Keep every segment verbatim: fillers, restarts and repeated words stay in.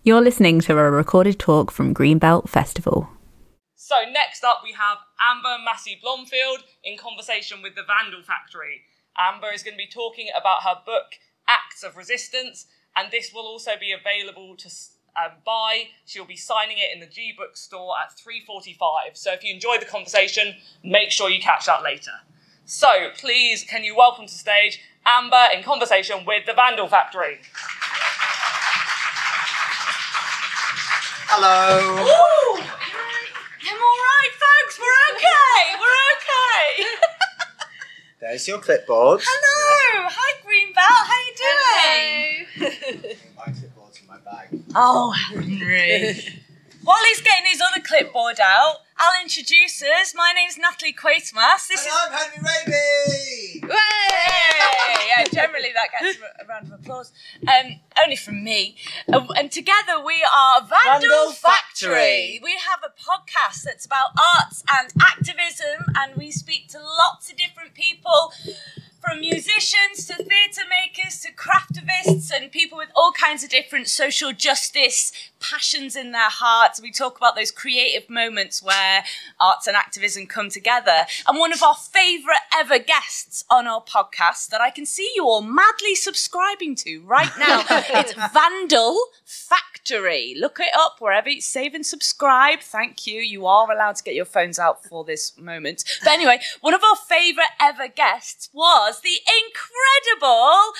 You're listening to a recorded talk from Greenbelt Festival. So next up we have Amber Massey Blomfield in conversation with the Vandal Factory. Amber is going to be talking about her book, Acts of Resistance, and this will also be available to um, buy. She'll be signing it in the G-Book store at three forty-five. So if you enjoyed the conversation, make sure you catch that later. So please, can you welcome to stage Amber in conversation with the Vandal Factory. Hello. Ooh, I'm all right, folks. We're okay. We're okay. There's your clipboard. Hello. Hi, Greenbelt. How you doing? My clipboard's in my bag. Oh, Henry. While he's getting his other clipboard out, I'll introduce us. My name's Natalie Quaitmas. This and is. I'm Henry Raby. Hey! Yeah, generally that gets a round of applause. Um, only from me. Uh, and together we are Vandal, Vandal Factory. Factory. We have a podcast that's about arts and activism, and we speak to lots of different people, from musicians to theatre makers to craftivists and people with all kinds of different social justice passions in their hearts. We talk about those creative moments where arts and activism come together. And one of our favourite ever guests on our podcast that I can see you all madly subscribing to right now, it's Vandal Factory. Look it up wherever you save and subscribe. Thank you. You are allowed to get your phones out for this moment. But anyway, one of our favourite ever guests was the incredible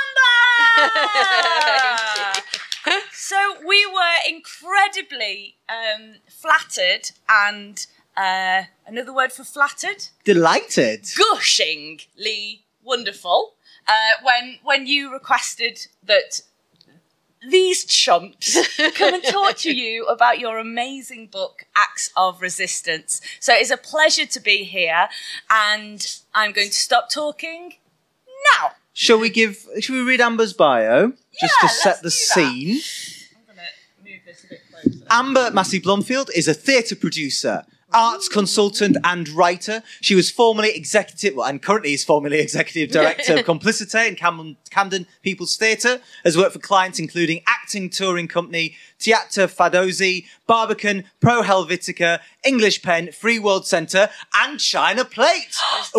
Amber! So we were incredibly um, flattered and, uh, another word for flattered? Delighted. Gushingly wonderful uh, when when you requested that these chumps come and talk to you about your amazing book, Acts of Resistance. So it's a pleasure to be here, and I'm going to stop talking now. Shall we give? Shall we read Amber's bio just Yeah, to set the let's do scene? I'm going to move this a bit closer. Amber Massey Blomfield is a theatre producer, arts consultant and writer. She was formerly executive, well, and currently is formerly executive director of Complicité in Camden, Camden People's Theatre, has worked for clients including acting touring company Teatr Fadozzi, Barbican, Pro Helvetica, English Pen, Free World Centre, and China Plate.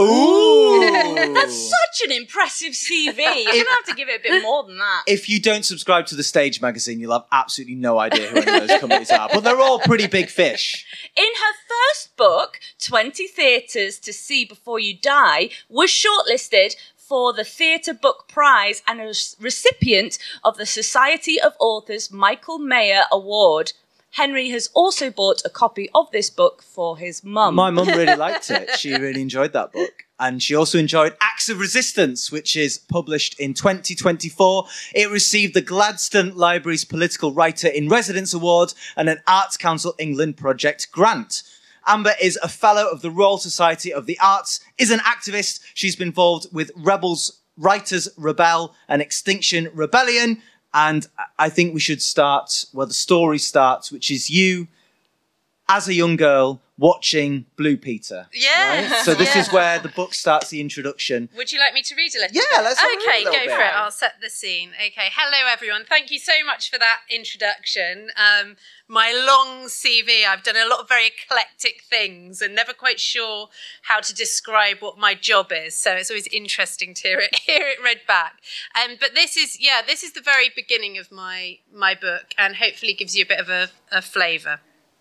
Ooh! That's such an impressive C V. You're going to have to give it a bit more than that. If you don't subscribe to The Stage magazine, you'll have absolutely no idea who any of those companies are. But they're all pretty big fish. In her first book, twenty Theatres to See Before You Die, was shortlisted for the Theatre Book Prize and a recipient of the Society of Authors Michael Mayer Award. Henry has also bought a copy of this book for his mum. My mum really liked it. She really enjoyed that book. And she also enjoyed Acts of Resistance, which is published in twenty twenty-four. It received the Gladstone Library's Political Writer in Residence Award and an Arts Council England project grant. Amber is a fellow of the Royal Society of the Arts, is an activist. She's been involved with Rebels, Writers Rebel and Extinction Rebellion. And I think we should start where the story starts, which is you, as a young girl, watching Blue Peter. Yeah. Right? So this yeah. is where the book starts the introduction. Would you like me to read a little Yeah, bit? let's have a Okay, little go bit. for it. I'll set the scene. Okay, hello everyone. Thank you so much for that introduction. Um, my long C V, I've done a lot of very eclectic things and never quite sure how to describe what my job is. So it's always interesting to hear it, hear it read back. Um, but this is, yeah, this is the very beginning of my, my book and hopefully gives you a bit of a, a flavour.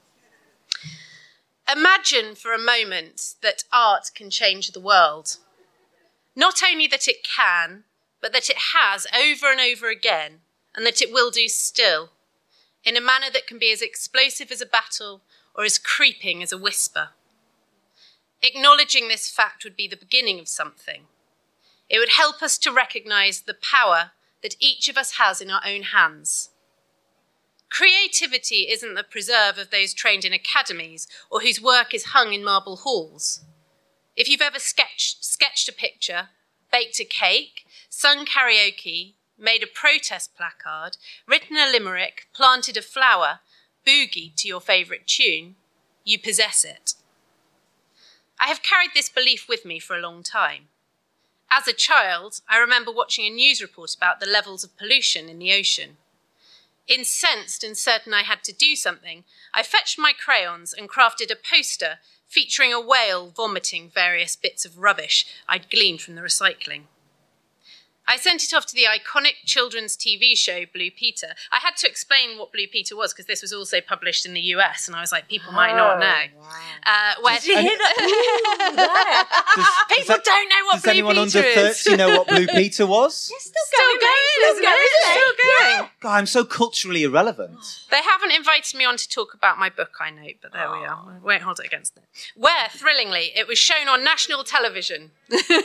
Imagine for a moment that art can change the world. Not only that it can, but that it has over and over again, and that it will do still, in a manner that can be as explosive as a battle or as creeping as a whisper. Acknowledging this fact would be the beginning of something. It would help us to recognise the power that each of us has in our own hands. Creativity isn't the preserve of those trained in academies or whose work is hung in marble halls. If you've ever sketched, sketched a picture, baked a cake, sung karaoke, made a protest placard, written a limerick, planted a flower, boogied to your favourite tune, you possess it. I have carried this belief with me for a long time. As a child, I remember watching a news report about the levels of pollution in the ocean. Incensed and certain I had to do something, I fetched my crayons and crafted a poster featuring a whale vomiting various bits of rubbish I'd gleaned from the recycling. I sent it off to the iconic children's T V show Blue Peter. I had to explain what Blue Peter was because this was also published in the U S, and I was like, people might not know. Wow. Uh, where Did you hear that? Ooh, Does, people does, don't know what does Blue anyone Peter under is. thirty know what Blue Peter was? It's still, Still going, going, mate. isn't it? It's still going. God, I'm so culturally irrelevant. They haven't invited me on to talk about my book, I note, but there we are. We won't hold it against them. Where, thrillingly, it was shown on national television.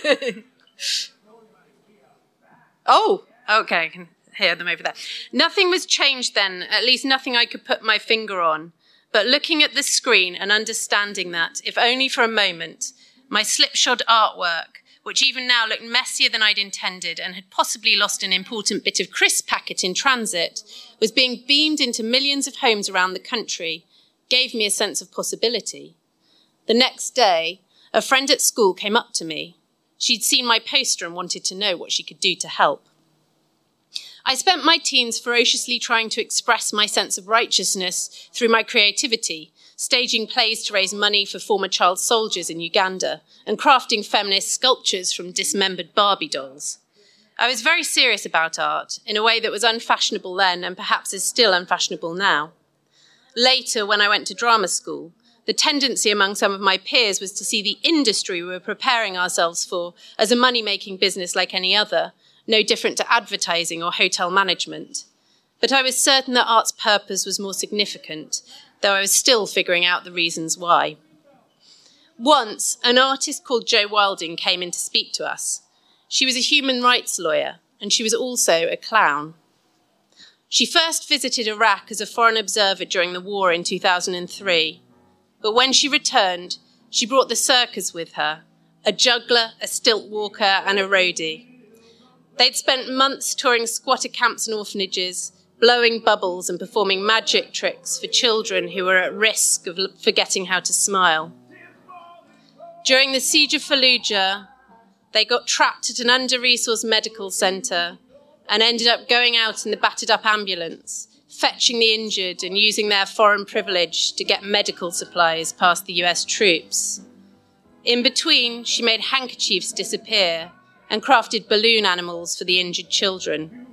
Oh, okay, I can hear them over there. Nothing was changed then, at least nothing I could put my finger on. But looking at the screen and understanding that, if only for a moment, my slipshod artwork, which even now looked messier than I'd intended and had possibly lost an important bit of crisp packet in transit, was being beamed into millions of homes around the country, gave me a sense of possibility. The next day, a friend at school came up to me. She'd seen my poster and wanted to know what she could do to help. I spent my teens ferociously trying to express my sense of righteousness through my creativity, staging plays to raise money for former child soldiers in Uganda, and crafting feminist sculptures from dismembered Barbie dolls. I was very serious about art, in a way that was unfashionable then and perhaps is still unfashionable now. Later, when I went to drama school, the tendency among some of my peers was to see the industry we were preparing ourselves for as a money-making business like any other, no different to advertising or hotel management. But I was certain that art's purpose was more significant, though I was still figuring out the reasons why. Once, an artist called Jo Wilding came in to speak to us. She was a human rights lawyer, and she was also a clown. She first visited Iraq as a foreign observer during the war in two thousand three. But when she returned, she brought the circus with her, a juggler, a stilt walker, and a roadie. They'd spent months touring squatter camps and orphanages, blowing bubbles and performing magic tricks for children who were at risk of forgetting how to smile. During the siege of Fallujah, they got trapped at an under-resourced medical centre and ended up going out in the battered-up ambulance, fetching the injured and using their foreign privilege to get medical supplies past the U S troops. In between, she made handkerchiefs disappear and crafted balloon animals for the injured children.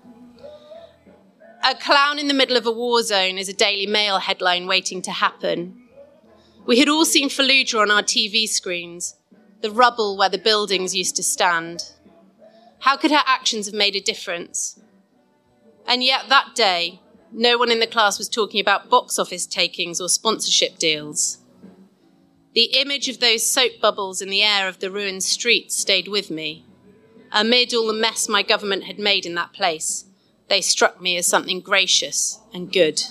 A clown in the middle of a war zone is a Daily Mail headline waiting to happen. We had all seen Fallujah on our T V screens, the rubble where the buildings used to stand. How could her actions have made a difference? And yet that day, no one in the class was talking about box office takings or sponsorship deals. The image of those soap bubbles in the air of the ruined streets stayed with me. Amid all the mess my government had made in that place, they struck me as something gracious and good.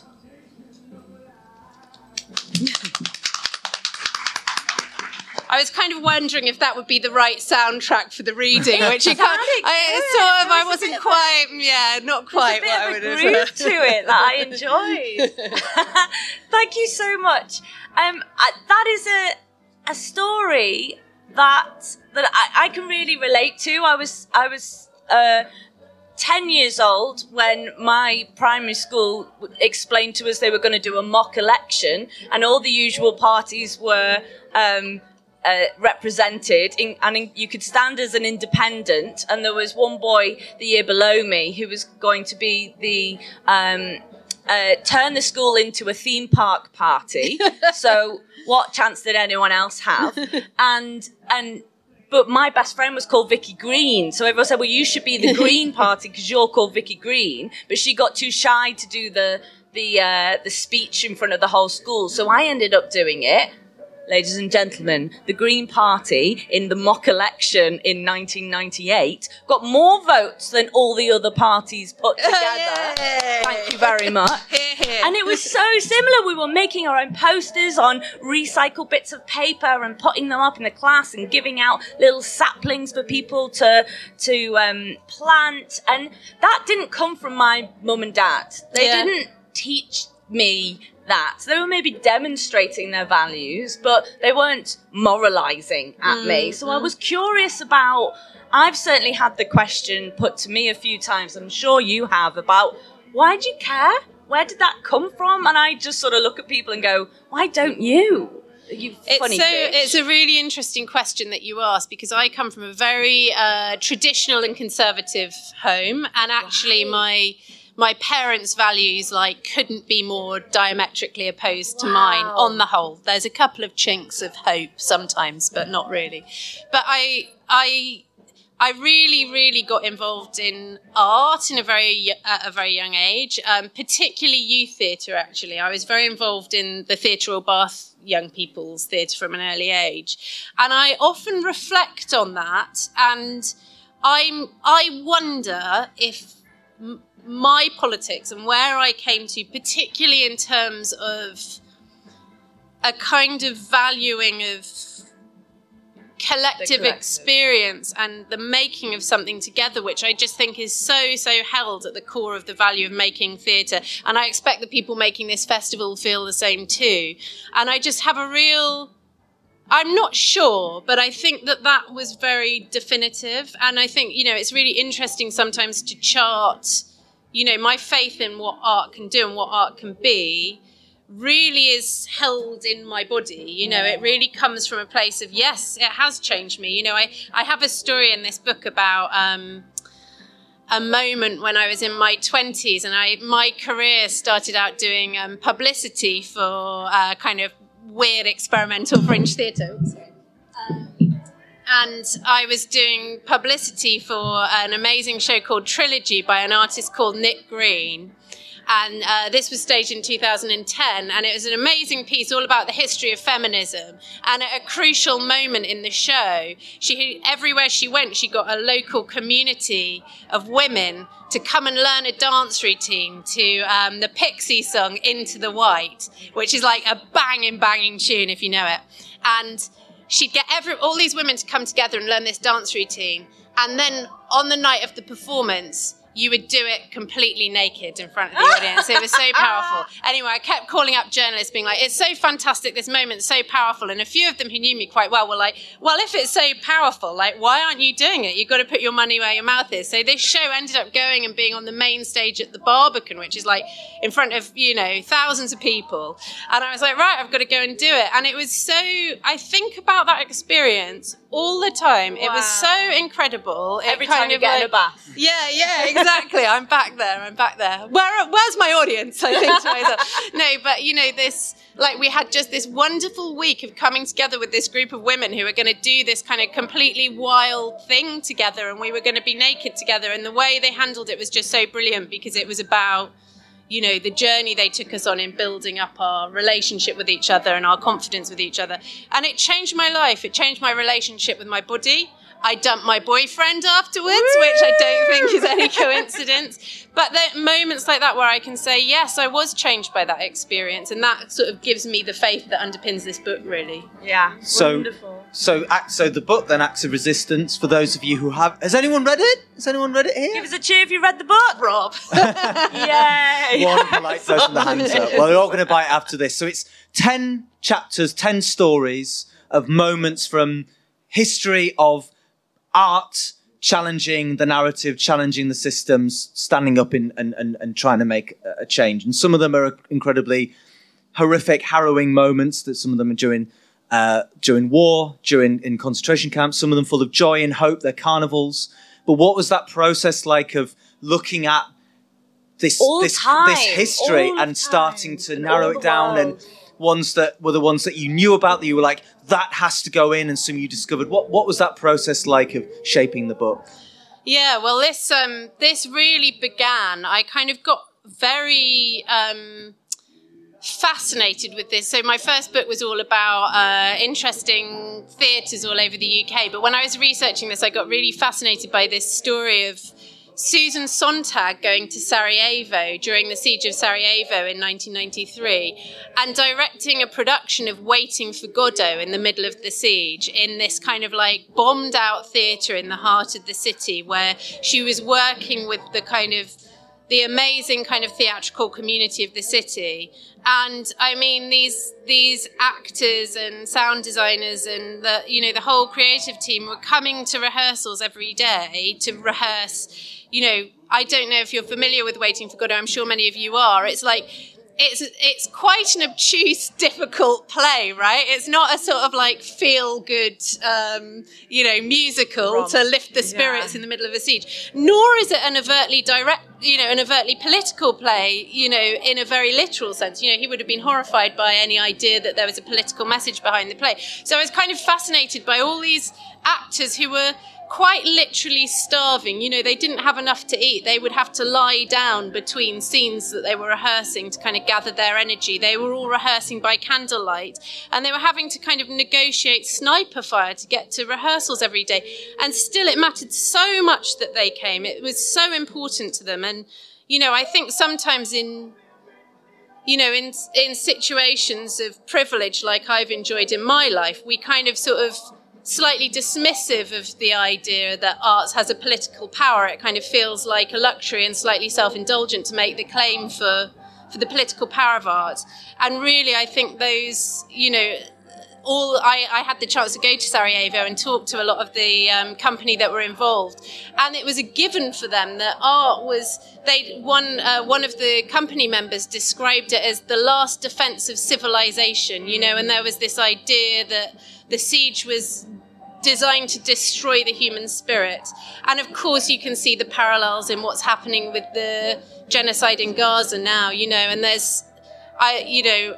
I was kind of wondering if that would be the right soundtrack for the reading, which you can't. I sort of, I wasn't quite, yeah, not quite what I would have. There's a bit of a groove to it that I enjoyed. Thank you so much. Um, I, that is a a story that that I, I can really relate to. I was I was uh, ten years old when my primary school explained to us they were going to do a mock election, and all the usual parties were. Um, Uh, represented in, and in, you could stand as an independent, and there was one boy the year below me who was going to be the um, uh, turn the school into a theme park party. So what chance did anyone else have? And and but my best friend was called Vicky Green, so everyone said, well, you should be the Green Party because you're called Vicky Green. But she got too shy to do the the uh, the speech in front of the whole school, so I ended up doing it. Ladies and gentlemen, the Green Party in the mock election in nineteen ninety-eight got more votes than all the other parties put together. Yay. Thank you very much. And it was so similar. We were making our own posters on recycled bits of paper and putting them up in the class and giving out little saplings for people to to um, plant. And that didn't come from my mum and dad. They yeah. didn't teach me that. So they were maybe demonstrating their values, but they weren't moralizing at mm, me. So mm. I was curious about, I've certainly had the question put to me a few times, I'm sure you have, about why do you care? Where did that come from? And I just sort of look at people and go, why don't you? You funny it's so bitch. It's a really interesting question that you ask, because I come from a very uh, traditional and conservative home, and actually wow. my my parents' values like couldn't be more diametrically opposed wow. to mine. On the whole, there's a couple of chinks of hope sometimes, but not really. But I I. I really, really got involved in art in a very, at a very young age, um, particularly youth theatre, actually. I was very involved in the Theatre Royal Bath young people's theatre from an early age. And I often reflect on that, and I'm, I wonder if m- my politics and where I came to, particularly in terms of a kind of valuing of collective, collective experience and the making of something together, which I just think is so, so held at the core of the value of making theatre. And I expect the people making this festival feel the same too. And I just have a real... I'm not sure, but I think that that was very definitive. And I think, you know, it's really interesting sometimes to chart, you know, my faith in what art can do and what art can be really is held in my body. You know, it really comes from a place of, yes, it has changed me. You know, I, I have a story in this book about um, a moment when I was in my twenties, and I my career started out doing um, publicity for uh, kind of weird experimental fringe theatre. Um, and I was doing publicity for an amazing show called Trilogy by an artist called Nick Green. And uh, this was staged in two thousand ten, and it was an amazing piece all about the history of feminism. And at a crucial moment in the show, she everywhere she went, she got a local community of women to come and learn a dance routine to um, the Pixie song Into the White, which is like a banging, banging tune if you know it. And she'd get every all these women to come together and learn this dance routine. And then on the night of the performance, you would do it completely naked in front of the audience. It was so powerful. Anyway, I kept calling up journalists being like, it's so fantastic, this moment's so powerful. And a few of them who knew me quite well were like, well, if it's so powerful, like, why aren't you doing it? You've got to put your money where your mouth is. So this show ended up going and being on the main stage at the Barbican, which is like in front of, you know, thousands of people. And I was like, right, I've got to go and do it. And it was so, I think about that experience all the time. Wow. It was so incredible. It Every time you get like, in a bath. Yeah, yeah, exactly. I'm back there. I'm back there. Where, where's my audience? I think to myself. No, but you know, this, like we had just this wonderful week of coming together with this group of women who were going to do this kind of completely wild thing together, and we were going to be naked together. And the way they handled it was just so brilliant, because it was about, you know, the journey they took us on in building up our relationship with each other and our confidence with each other. And it changed my life. It changed my relationship with my body. I dumped my boyfriend afterwards, Woo! Which I don't think is any coincidence. But there are moments like that where I can say, yes, I was changed by that experience. And that sort of gives me the faith that underpins this book, really. Yeah, so, wonderful. So, so the book, then, Acts of Resistance, for those of you who have... Has anyone read it? Has anyone read it here? Give us a cheer if you read the book, Rob. Yay! One polite person, the hands up. Well, they're all going to buy it after this. So it's ten chapters, ten stories of moments from history of art challenging the narrative, challenging the systems, standing up in, and, and, and trying to make a change. And some of them are incredibly horrific, harrowing moments. That some of them are during uh, during war, during in concentration camps. Some of them full of joy and hope. They're carnivals. But what was that process like of looking at this all this, time, this history and starting to narrow it down, world. And ones that were the ones that you knew about that you were like, that has to go in, and some you discovered. What what was that process like of shaping the book? Yeah, well, this um, this really began. I kind of got very um, fascinated with this. So my first book was all about uh, interesting theatres all over the U K. But when I was researching this, I got really fascinated by this story of Susan Sontag going to Sarajevo during the siege of Sarajevo in nineteen ninety-three and directing a production of Waiting for Godot in the middle of the siege in this kind of like bombed out theatre in the heart of the city, where she was working with the kind of the amazing kind of theatrical community of the city. And I mean, these these actors and sound designers and the, you know, the whole creative team were coming to rehearsals every day to rehearse, you know, I don't know if you're familiar with Waiting for Godot. I'm sure many of you are. It's like, it's it's quite an obtuse, difficult play, right? It's not a sort of like feel-good, um, you know, musical Romp. to lift the spirits yeah. in the middle of a siege. Nor is it an overtly direct, you know, an overtly political play, you know, in a very literal sense. You know, he would have been horrified by any idea that there was a political message behind the play. So I was kind of fascinated by all these actors who were quite literally starving. You know, they didn't have enough to eat. They would have to lie down between scenes that they were rehearsing to kind of gather their energy. They were all rehearsing by candlelight, and they were having to kind of negotiate sniper fire to get to rehearsals every day. And still it mattered so much that they came. It was so important to them. And, you know, I think sometimes in, you know, in in situations of privilege like I've enjoyed in my life, we kind of sort of slightly dismissive of the idea that arts has a political power. It kind of feels like a luxury and slightly self-indulgent to make the claim for for the political power of art. And really, I think those, you know, all I, I had the chance to go to Sarajevo and talk to a lot of the um, company that were involved, and it was a given for them that art was. They one uh, one of the company members described it as the last defense of civilization. You know, and there was this idea that the siege was designed to destroy the human spirit. And of course you can see the parallels in what's happening with the genocide in Gaza now, you know, and there's, I, you know,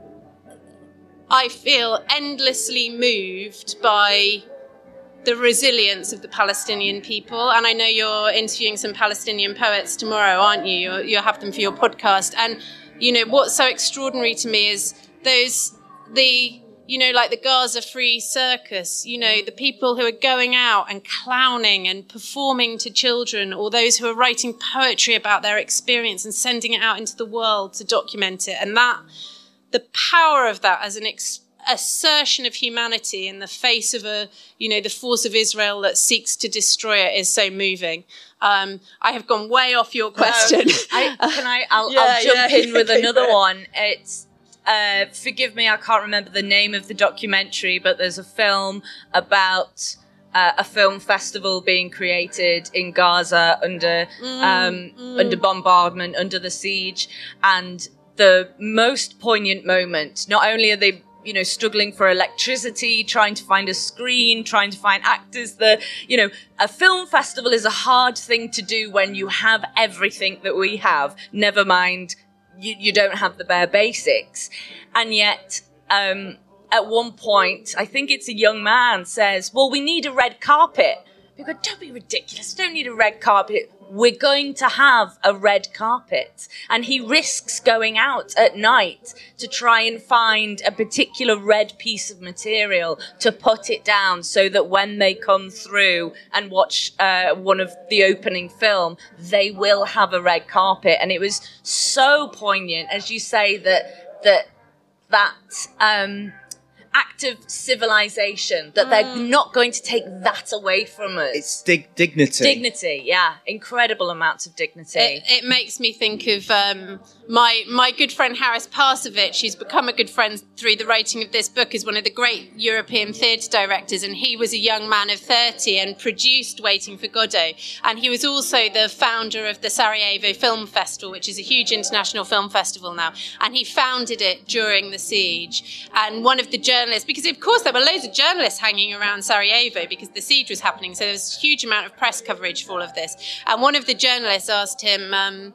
I feel endlessly moved by the resilience of the Palestinian people. And I know you're interviewing some Palestinian poets tomorrow, aren't you? You'll, you'll have them for your podcast. And, you know, what's so extraordinary to me is those, the, you know, like the Gaza Free Circus, you know, the people who are going out and clowning and performing to children, or those who are writing poetry about their experience and sending it out into the world to document it. And that, the power of that as an ex- assertion of humanity in the face of a, you know, the force of Israel that seeks to destroy it is so moving. Um, I have gone way off your question. Um, I, can I, I'll, yeah, I'll jump yeah. in with another one. It's, Uh, forgive me, I can't remember the name of the documentary, but there's a film about uh, a film festival being created in Gaza under mm, um, mm. under bombardment, under the siege, and the most poignant moment. Not only are they, you know, struggling for electricity, trying to find a screen, trying to find actors. The, you know, a film festival is a hard thing to do when you have everything that we have. Never mind. You, you don't have the bare basics. And yet, um, at one point, I think it's a young man says, well, we need a red carpet. We go, don't be ridiculous. We don't need a red carpet. We're going to have a red carpet. And he risks going out at night to try and find a particular red piece of material to put it down so that when they come through and watch uh, one of the opening film, they will have a red carpet. And it was so poignant, as you say, that that that um, act of civilization, that mm. they're not going to take that away from us. It's dig- dignity. Dignity, yeah. Incredible amounts of dignity. It, it makes me think of um, my my good friend Haris Parsovich, who's become a good friend through the writing of this book, is one of the great European theatre directors, and he was a young man of thirty and produced Waiting for Godot. And he was also the founder of the Sarajevo Film Festival, which is a huge international film festival now. And he founded it during the siege. And one of the journalists, because of course there were loads of journalists hanging around Sarajevo because the siege was happening, so there was a huge amount of press coverage for all of this. And one of the journalists asked him, um,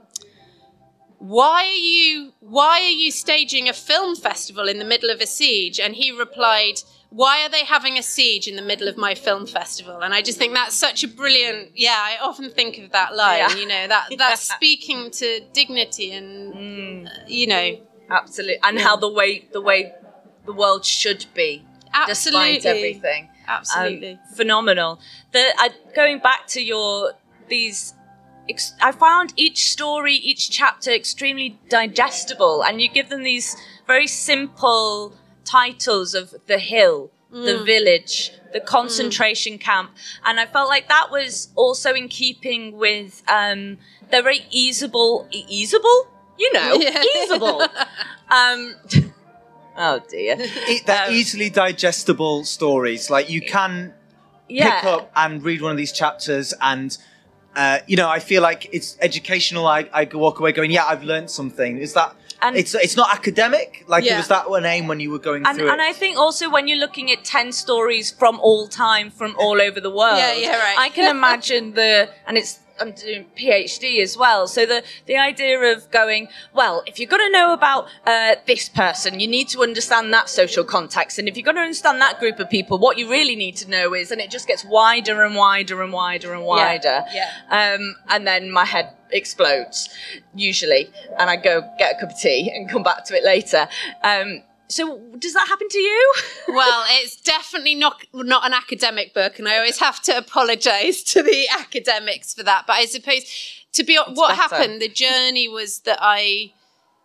why are you why are you staging a film festival in the middle of a siege? And he replied, why are they having a siege in the middle of my film festival? And I just think that's such a brilliant, yeah, I often think of that line, yeah. you know, that that's yeah. speaking to dignity and, mm. uh, you know. Absolutely. And yeah. how the way the way the world should be, Absolutely. despite everything. Absolutely. Um, phenomenal. The, uh, going back to your, these, ex- I found each story, each chapter extremely digestible, and you give them these very simple titles of the hill, mm. the village, the concentration mm. camp. And I felt like that was also in keeping with, um, they're very easeable, e- easeable? You know, yeah. easeable. um, Oh dear. It, they're um, easily digestible stories. Like you can yeah. pick up and read one of these chapters and uh, you know, I feel like it's educational. I, I walk away going, yeah, I've learned something. Is that, And- it's it's not academic? Like, Yeah. was that an aim when you were going And, through and it? I think also when you're looking at ten stories from all time, from all over the world, Yeah, yeah, right. I can imagine the, and it's, I'm doing PhD as well, so the, the idea of going, well, if you're going to know about uh, this person, you need to understand that social context, and if you're going to understand that group of people, what you really need to know is, and it just gets wider and wider and wider and wider, yeah. Um, and then my head explodes, usually, and I go get a cup of tea and come back to it later. Um, so does that happen to you? Well, it's definitely not not an academic book, and I always have to apologise to the academics for that. But I suppose, to be what better. happened, the journey was that I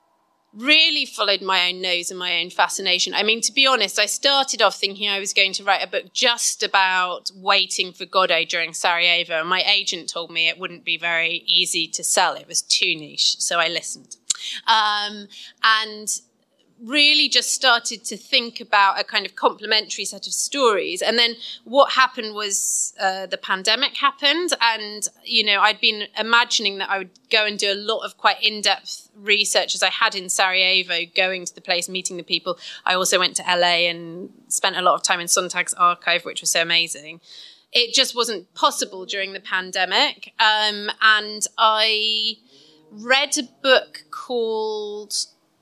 really followed my own nose and my own fascination. I mean, to be honest, I started off thinking I was going to write a book just about waiting for Godot during Sarajevo, and my agent told me it wouldn't be very easy to sell. It was too niche, so I listened. Um, and really just started to think about a kind of complementary set of stories. And then what happened was uh, the pandemic happened, and, you know, I'd been imagining that I would go and do a lot of quite in-depth research as I had in Sarajevo, going to the place, meeting the people. I also went to L A and spent a lot of time in Sontag's archive, which was so amazing. It just wasn't possible during the pandemic. Um, and I read a book called,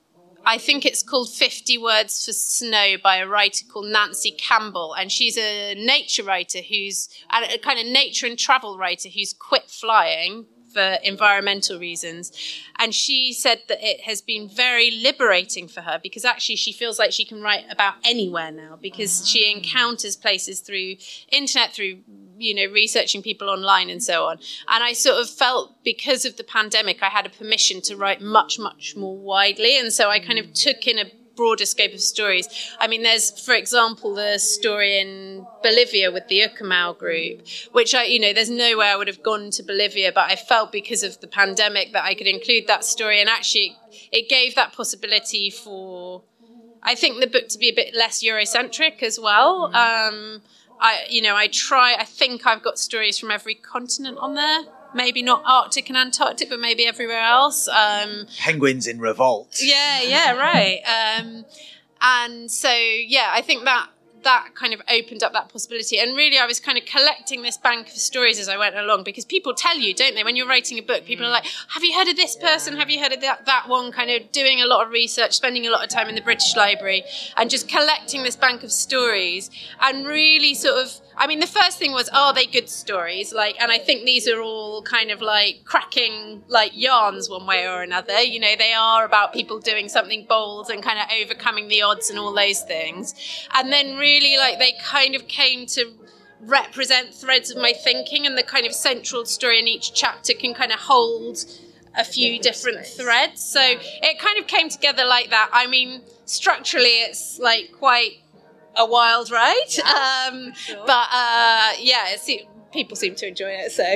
I think it's called fifty Words for Snow by a writer called Nancy Campbell. And she's a nature writer who's, a kind of nature and travel writer who's quit flying for environmental reasons. And she said that it has been very liberating for her, because actually she feels like she can write about anywhere now, because she encounters places through internet, through, you know, researching people online and so on. And I sort of felt, because of the pandemic, I had a permission to write much, much more widely. And so I kind of took in a broader scope of stories. I mean, there's, for example, the story in Bolivia with the Ucamau group, which I, you know, there's no way I would have gone to Bolivia, but I felt because of the pandemic that I could include that story. And actually it gave that possibility for, I think, the book to be a bit less Eurocentric as well. Um, I, you know, I try, I think I've got stories from every continent on there. Maybe not Arctic and Antarctic, but maybe everywhere else. Um, Penguins in revolt. yeah, yeah, right. Um, and so, yeah, I think that that kind of opened up that possibility. And really, I was kind of collecting this bank of stories as I went along, because people tell you, don't they, when you're writing a book, people are like, have you heard of this person? Have you heard of that, that one? Kind of doing a lot of research, spending a lot of time in the British Library, and just collecting this bank of stories. And really sort of, I mean, the first thing was, are they good stories? Like, and I think these are all kind of like cracking like yarns one way or another. You know, they are about people doing something bold and kind of overcoming the odds and all those things. And then really, like, they kind of came to represent threads of my thinking, and the kind of central story in each chapter can kind of hold a few different threads. So it kind of came together like that. I mean, structurally, it's like quite a wild ride, um, sure. but uh, yeah, it se- people seem to enjoy it. So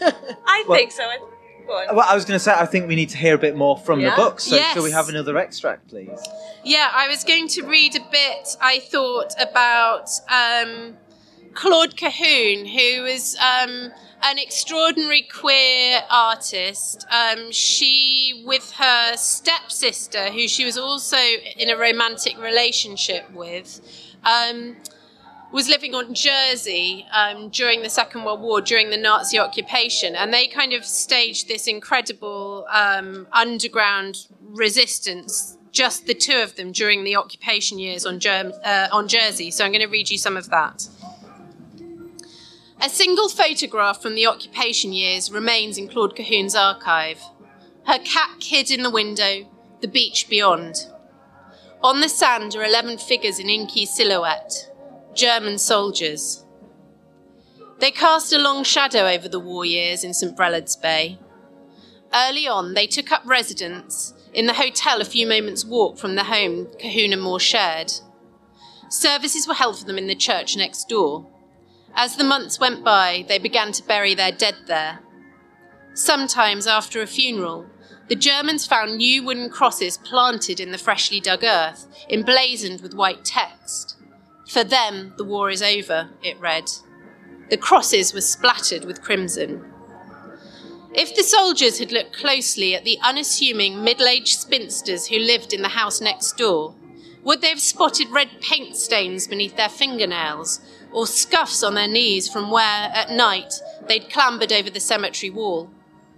I Well- think so. I- Go on. Well, I was going to say, I think we need to hear a bit more from Yeah? the book. So, Yes. shall we have another extract, please? yeah, I was going to read a bit. I thought about um, Claude Cahun, who is um, an extraordinary queer artist. Um, she, with her stepsister, who she was also in a romantic relationship with, um, was living on Jersey um, during the Second World War, during the Nazi occupation. And they kind of staged this incredible um, underground resistance, just the two of them, during the occupation years on, Germ- uh, on Jersey. So I'm going to read you some of that. A single photograph from the occupation years remains in Claude Cahun's archive. Her cat kid in the window, the beach beyond. On the sand are eleven figures in inky silhouette. German soldiers. They cast a long shadow over the war years in St Brelad's Bay. Early on, they took up residence in the hotel a few moments' walk from the home Cahun and Moore shared. Services were held for them in the church next door. As the months went by, they began to bury their dead there. Sometimes, after a funeral, the Germans found new wooden crosses planted in the freshly dug earth, emblazoned with white text. For them, the war is over, it read. The crosses were splattered with crimson. If the soldiers had looked closely at the unassuming middle-aged spinsters who lived in the house next door, would they have spotted red paint stains beneath their fingernails, or scuffs on their knees from where, at night, they'd clambered over the cemetery wall?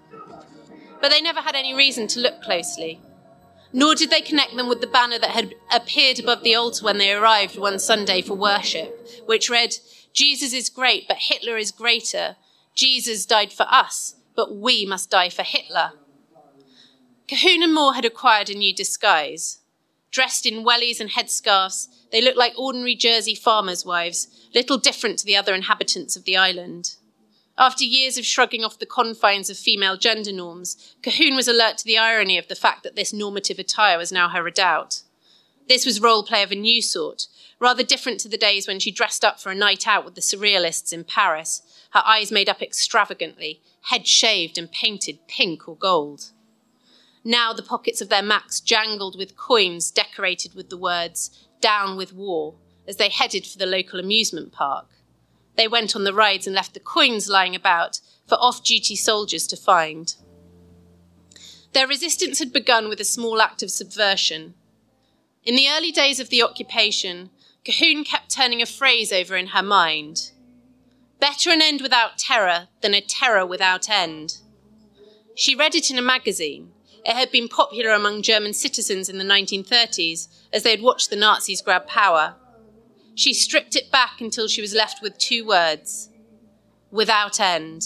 But they never had any reason to look closely, nor did they connect them with the banner that had appeared above the altar when they arrived one Sunday for worship, which read, "Jesus is great, but Hitler is greater. Jesus died for us, but we must die for Hitler." Colquhoun and Moore had acquired a new disguise. Dressed in wellies and headscarves, they looked like ordinary Jersey farmers' wives, little different to the other inhabitants of the island. After years of shrugging off the confines of female gender norms, Colquhoun was alert to the irony of the fact that this normative attire was now her redoubt. This was role play of a new sort, rather different to the days when she dressed up for a night out with the surrealists in Paris, her eyes made up extravagantly, head shaved and painted pink or gold. Now the pockets of their macks jangled with coins decorated with the words, "Down with War," as they headed for the local amusement park. They went on the rides and left the coins lying about for off-duty soldiers to find. Their resistance had begun with a small act of subversion. In the early days of the occupation, Colquhoun kept turning a phrase over in her mind. Better an end without terror than a terror without end. She read it in a magazine. It had been popular among German citizens in the nineteen thirties as they had watched the Nazis grab power. She stripped it back until she was left with two words: without end.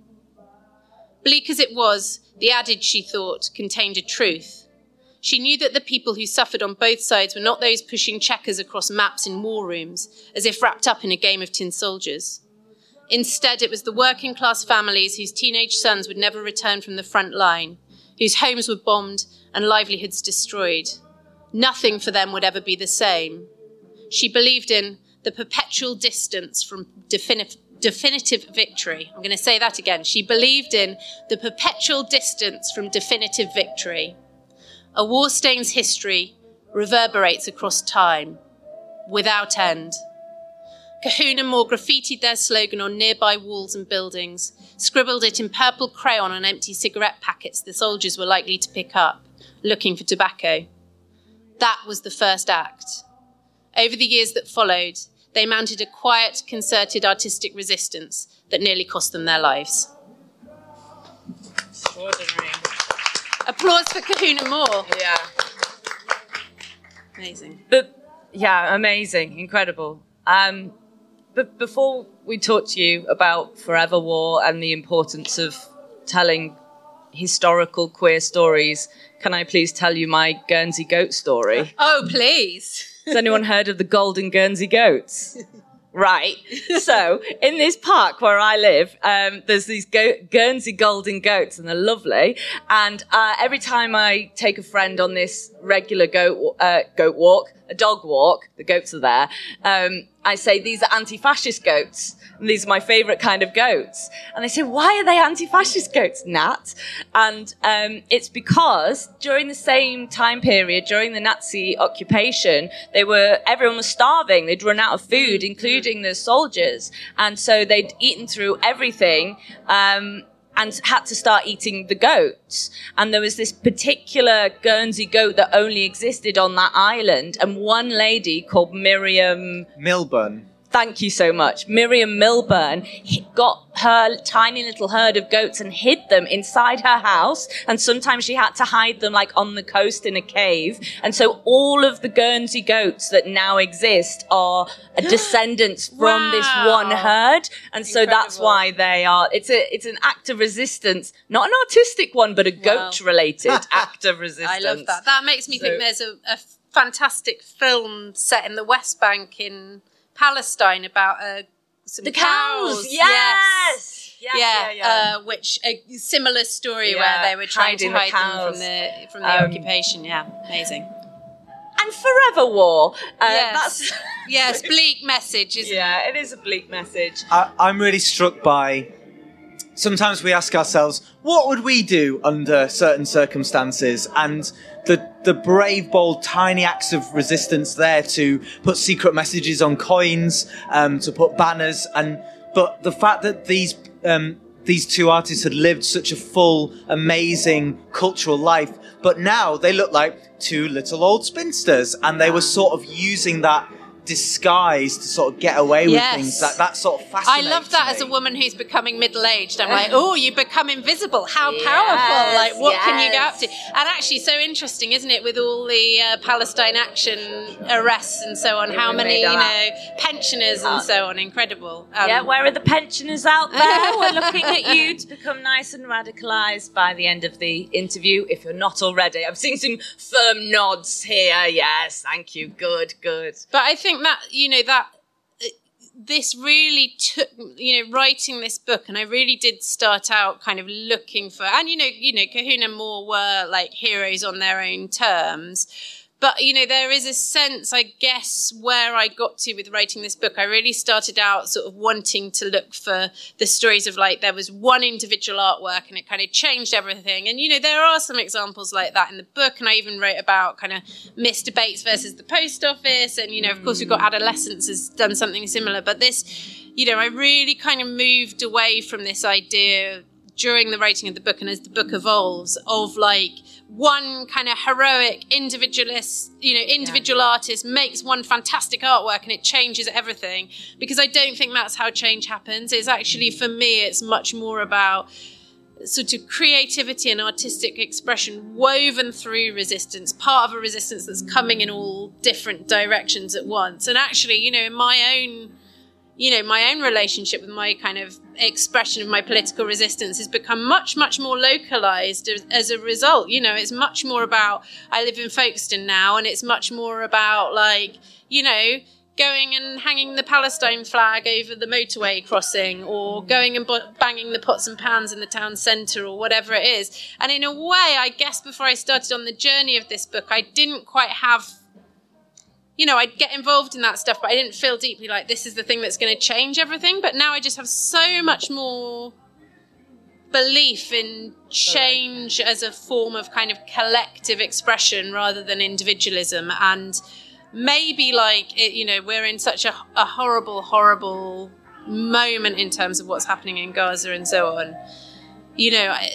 Bleak as it was, the adage, she thought, contained a truth. She knew that the people who suffered on both sides were not those pushing checkers across maps in war rooms, as if wrapped up in a game of tin soldiers. Instead, it was the working-class families whose teenage sons would never return from the front line, whose homes were bombed and livelihoods destroyed. Nothing for them would ever be the same. She believed in the perpetual distance from defini- definitive victory. I'm going to say that again. She believed in the perpetual distance from definitive victory. A war stains history, reverberates across time, without end. Colquhoun and Moore graffitied their slogan on nearby walls and buildings, scribbled it in purple crayon on empty cigarette packets the soldiers were likely to pick up, looking for tobacco. That was the first act. Over the years that followed, they mounted a quiet, concerted artistic resistance that nearly cost them their lives. Extraordinary. Applause for Colquhoun and Moore. Yeah. Amazing. But yeah, amazing, incredible. Um, but before we talk to you about Forever War and the importance of telling historical queer stories, can I please tell you my Guernsey goat story? Oh, please. Has anyone heard of the golden Guernsey goats? Right. So in this park where I live, um, there's these go- Guernsey golden goats, and they're lovely. And uh, every time I take a friend on this regular goat uh, goat walk, a dog walk, the goats are there, um, I say, these are anti-fascist goats. And these are my favourite kind of goats. And they say, why are they anti-fascist goats, Nat? And um, it's because during the same time period, during the Nazi occupation, they were everyone was starving. They'd run out of food, including the soldiers. And so they'd eaten through everything um, and had to start eating the goats. And there was this particular Guernsey goat that only existed on that island. And one lady called Miriam... Milburn. Thank you so much. Miriam Milburn got her tiny little herd of goats and hid them inside her house. And sometimes she had to hide them like on the coast in a cave. And so all of the Guernsey goats that now exist are descendants from Wow. this one herd. And so that's Incredible. why they are, it's a, it's an act of resistance, not an artistic one, but a goat related act of resistance. I love that. That makes me So- think there's a, a fantastic film set in the West Bank in Palestine about uh, some The cows, yes. Yeah, Yeah, yeah, yeah. Uh, which a similar story Yeah, where they were trying to hiding the hide them cows. from the from the Um, occupation. Yeah, amazing. And Forever War. Uh, Yes. That's, Yes, bleak message, isn't yeah, it is a bleak message. I, I'm really struck by. Sometimes we ask ourselves, what would we do under certain circumstances? And the the brave, bold, tiny acts of resistance there to put secret messages on coins, um, to put banners, and but the fact that these um, these two artists had lived such a full, amazing cultural life, but now they look like two little old spinsters, and they were sort of using that disguise to sort of get away with Yes. things. That that sort of I fascinates love that me. as a woman who's becoming middle-aged. I'm like, oh, you become invisible. How Yes, powerful. Like, what can you go yes. up to? And actually, so interesting, isn't it, with all the uh, Palestine Action arrests and so on, how we many, made you of know, that. pensioners and so on. Incredible. Um, Yeah, where are the pensioners out there? We're looking at you to become nice and radicalised by the end of the interview, if you're not already. I'm seeing some firm nods here. Yes, thank you. Good, good. But I think that, you know, that uh, this really took, you know, writing this book, and I really did start out kind of looking for, and, you know, you know, Kahuna Moore were like heroes on their own terms. But, you know, there is a sense, I guess, where I got to with writing this book. I really started out sort of wanting to look for the stories of, like, there was one individual artwork and it kind of changed everything. And, you know, there are some examples like that in the book. And I even wrote about kind of Mister Bates versus the post office. And, you know, of course, we've got Adolescence has done something similar. But this, you know, I really kind of moved away from this idea during the writing of the book and as the book evolves of, like, one kind of heroic individualist, you know, individual yeah. artist makes one fantastic artwork and it changes everything. Because I don't think that's how change happens. It's actually, for me, it's much more about sort of creativity and artistic expression woven through resistance, part of a resistance that's coming in all different directions at once. And actually, you know, in my own... you know, my own relationship with my kind of expression of my political resistance has become much, much more localised as, as a result. You know, it's much more about, I live in Folkestone now, and it's much more about, like, you know, going and hanging the Palestine flag over the motorway crossing, or going and b- banging the pots and pans in the town centre, or whatever it is. And in a way, I guess before I started on the journey of this book, I didn't quite have... you know, I'd get involved in that stuff, but I didn't feel deeply like this is the thing that's going to change everything. But now I just have so much more belief in change as a form of kind of collective expression rather than individualism. And maybe, like, it, you know, we're in such a, a horrible, horrible moment in terms of what's happening in Gaza and so on. You know, I,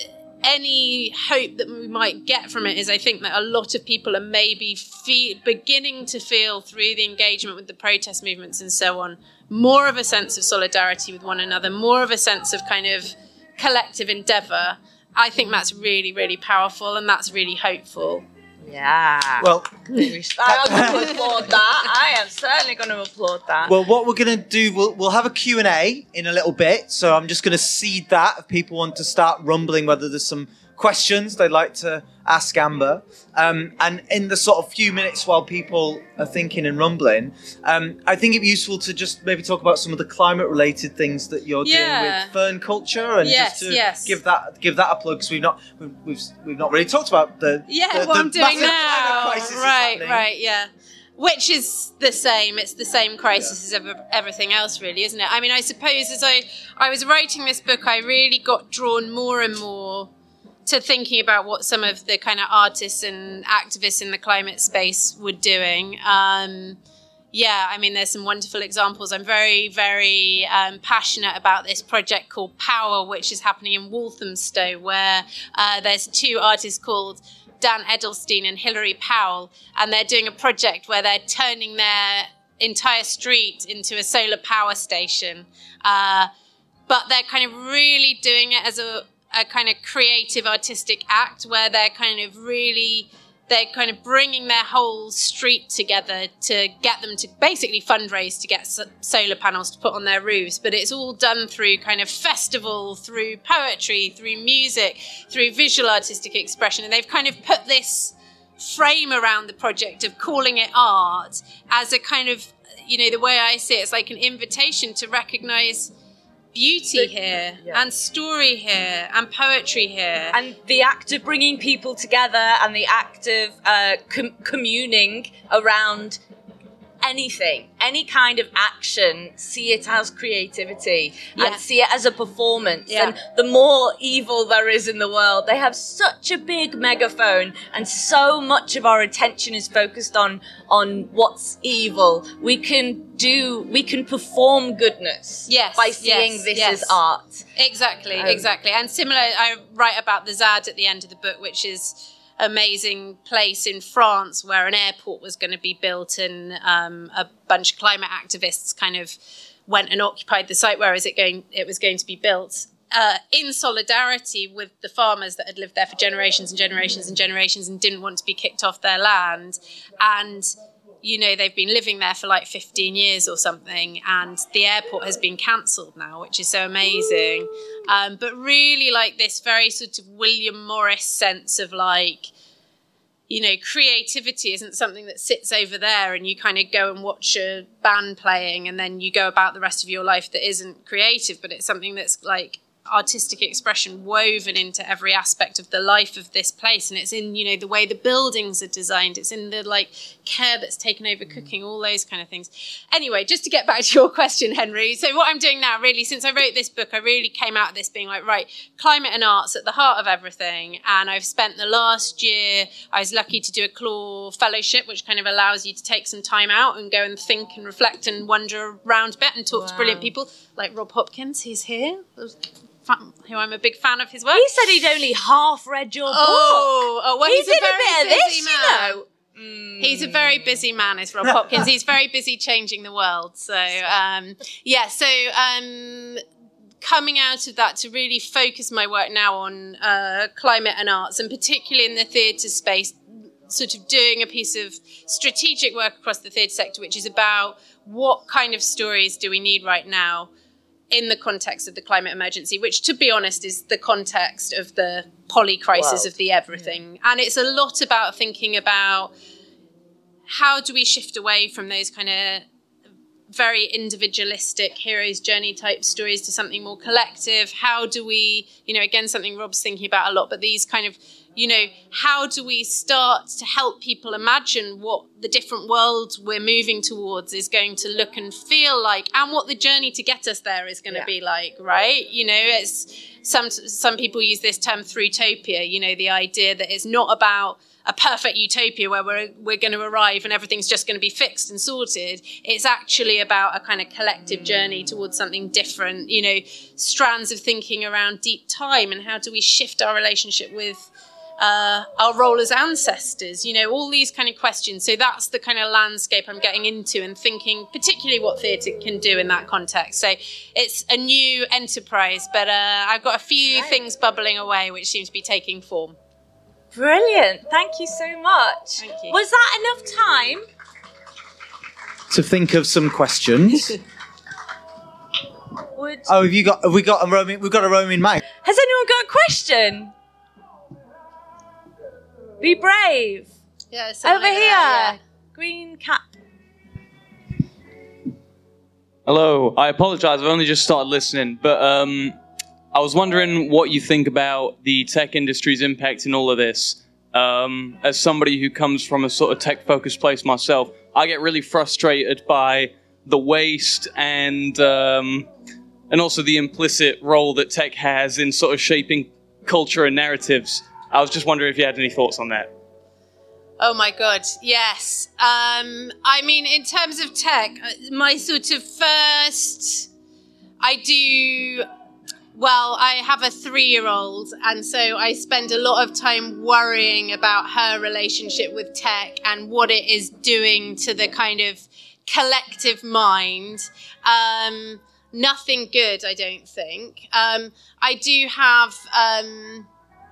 any hope that we might get from it is, I think, that a lot of people are maybe fe- beginning to feel through the engagement with the protest movements and so on, more of a sense of solidarity with one another, more of a sense of kind of collective endeavour. I think that's really, really powerful, and that's really hopeful. Yeah. Well, I'm going to applaud that. I am certainly going to applaud that. well, what we're going to do, we'll, we'll have a Q and A in a little bit. So I'm just going to seed that if people want to start rumbling whether there's some questions they'd like to ask Amber. Um, and in the sort of few minutes while people are thinking and rumbling, um, I think it'd be useful to just maybe talk about some of the climate-related things that you're Yeah. doing with Fern Culture, and Yes, just to yes. give that give that a plug, because we've not we've, we've we've not really talked about the Yeah, the, what the I'm doing massive now. climate crisis that's Right, happening. right, yeah. Which is the same. It's the same crisis as ever, everything else, really, isn't it? I mean, I suppose as I, I was writing this book, I really got drawn more and more to thinking about what some of the kind of artists and activists in the climate space were doing. Um, yeah, I mean, there's some wonderful examples. I'm very, very um, passionate about this project called Power, which is happening in Walthamstow, where uh, there's two artists called Dan Edelstein and Hilary Powell, and they're doing a project where they're turning their entire street into a solar power station. Uh, but they're kind of really doing it as a a kind of creative artistic act where they're kind of really, they're kind of bringing their whole street together to get them to basically fundraise to get s- solar panels to put on their roofs. But it's all done through kind of festival, through poetry, through music, through visual artistic expression. And they've kind of put this frame around the project of calling it art as a kind of, you know, the way I see it, it's like an invitation to recognise beauty here, yeah. and story here, and poetry here. And the act of bringing people together, and the act of uh, com- communing around anything, any kind of action, see it as creativity Yeah. and see it as a performance. Yeah. And the more evil there is in the world, they have such a big megaphone, and so much of our attention is focused on on what's evil. We can do, we can perform goodness Yes, by seeing yes, this yes. as art. Exactly, Um, exactly. And similar, I write about the ZAD at the end of the book, which is amazing place in France where an airport was going to be built, and um, a bunch of climate activists kind of went and occupied the site where is it going it was going to be built, uh, in solidarity with the farmers that had lived there for generations and generations and generations and didn't want to be kicked off their land. And you know, they've been living there for like fifteen years or something, and the airport has been cancelled now, which is so amazing. Um, but really like this very sort of William Morris sense of like, you know, creativity isn't something that sits over there and you kind of go and watch a band playing and then you go about the rest of your life that isn't creative, but it's something that's like artistic expression woven into every aspect of the life of this place. And it's in, you know, the way the buildings are designed, it's in the like care that's taken over cooking, all those kind of things. Anyway, just to get back to your question, Henry, so what I'm doing now, really, since I wrote this book, I really came out of this being like, right, climate and art's at the heart of everything. And I've spent the last year, I was lucky to do a Claw Fellowship, which kind of allows you to take some time out and go and think and reflect and wander around a bit and talk Wow. to brilliant people like Rob Hopkins, who's here, who I'm a big fan of his work. He said he'd only half read your book. Oh, oh well, he he's did a very a bit of busy this, man. you know. Mm. He's a very busy man, is Rob Hopkins. He's very busy changing the world. So, um, yeah, so um, coming out of that to really focus my work now on uh, climate and arts, and particularly in the theatre space, sort of doing a piece of strategic work across the theatre sector, which is about what kind of stories do we need right now in the context of the climate emergency, which, to be honest, is the context of the poly crisis Wow. of the everything. Yeah. And it's a lot about thinking about how do we shift away from those kind of very individualistic hero's journey type stories to something more collective? How do we, you know, again, something Rob's thinking about a lot, but these kind of, you know, how do we start to help people imagine what the different world we're moving towards is going to look and feel like, and what the journey to get us there is going to Yeah. be like, right? You know, it's some some people use this term throughtopia, you know, the idea that it's not about a perfect utopia where we're we're going to arrive and everything's just going to be fixed and sorted. It's actually about a kind of collective journey towards something different, you know, strands of thinking around deep time and how do we shift our relationship with uh, our role as ancestors, you know, all these kind of questions. So that's the kind of landscape I'm getting into and thinking particularly what theatre can do in that context. So it's a new enterprise, but uh, I've got a few Right. things bubbling away which seems to be taking form. Brilliant. Thank you so much. Thank you. Was that enough time? To think of some questions. Would... Oh, have you got? Have we got a roaming? We've got a roaming mic. Has anyone got a question? Be brave. Yeah, something Over like here. that, yeah. Green cap. Hello, I apologise, I've only just started listening, but um, I was wondering what you think about the tech industry's impact in all of this. Um, as somebody who comes from a sort of tech-focused place myself, I get really frustrated by the waste and um, and also the implicit role that tech has in sort of shaping culture and narratives. I was just wondering if you had any thoughts on that. Oh my God, yes. Um, I mean, in terms of tech, my sort of first, I do, well, I have a three-year-old, and so I spend a lot of time worrying about her relationship with tech and what it is doing to the kind of collective mind. Um, nothing good, I don't think. Um, I do have... Um,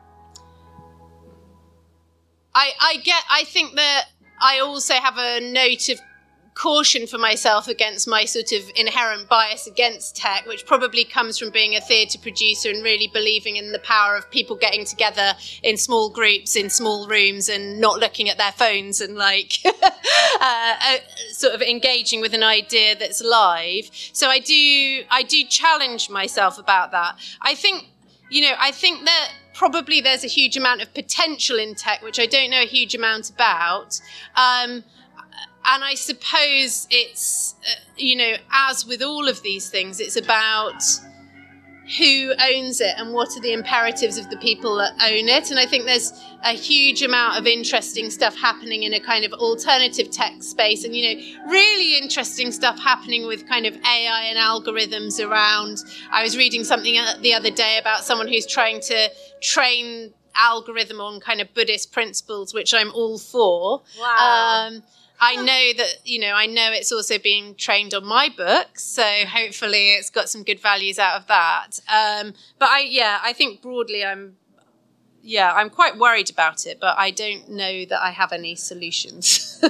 I, I get. I think that I also have a note of caution for myself against my sort of inherent bias against tech, which probably comes from being a theatre producer and really believing in the power of people getting together in small groups, in small rooms, and not looking at their phones and like uh, uh, sort of engaging with an idea that's live. So I do. I do challenge myself about that. I think. You know, I think that probably there's a huge amount of potential in tech, which I don't know a huge amount about. Um, and I suppose it's, uh, you know, as with all of these things, it's about who owns it and what are the imperatives of the people that own it. And I think there's a huge amount of interesting stuff happening in a kind of alternative tech space, and, you know, really interesting stuff happening with kind of A I and algorithms around. I was reading something the other day about someone who's trying to train algorithm on kind of Buddhist principles, which I'm all for. Wow. Um, I know that, you know, I know it's also being trained on my books, so hopefully it's got some good values out of that. Um, but I, yeah, I think broadly I'm, yeah, I'm quite worried about it, but I don't know that I have any solutions.